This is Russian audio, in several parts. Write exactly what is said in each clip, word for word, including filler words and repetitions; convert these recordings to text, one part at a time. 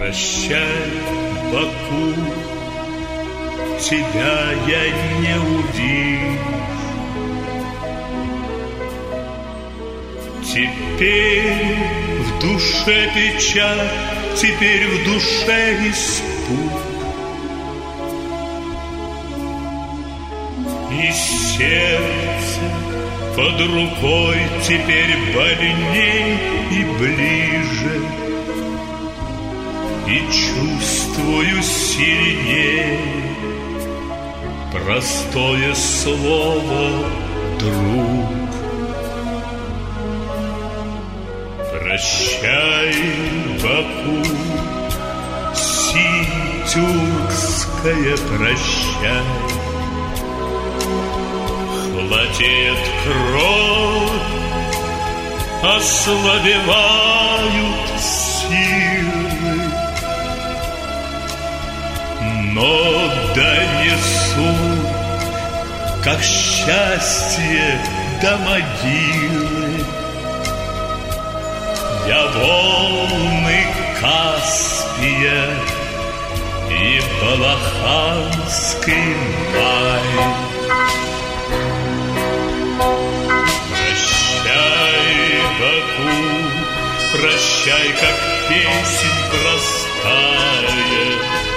Прощай, Баку, тебя я не увижу. Теперь в душе печаль, теперь в душе испуг, и сердце под рукой теперь больней и ближе, и чувствую сильнее простое слово «друг». Прощай, Баку, синь-тюркская, прощай. Холодеет кровь, ослабевают силы, но донесу, как счастье до могилы, я волны Каспия и Балаханский май. Прощай, Баку, прощай, как песнь простая.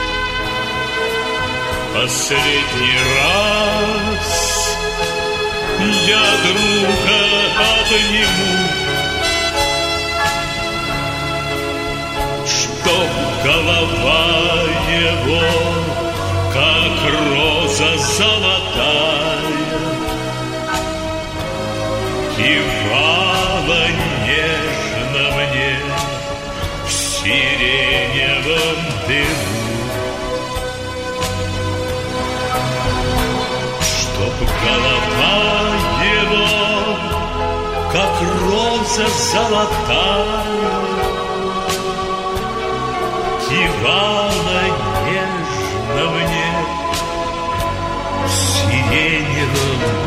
Последний раз я друга обниму, чтоб голова его, как роза золотая, кивала нежно мне в сиреневом дыму. Чтоб голова его, как роза золотая, кивала нежно мне в сиреневом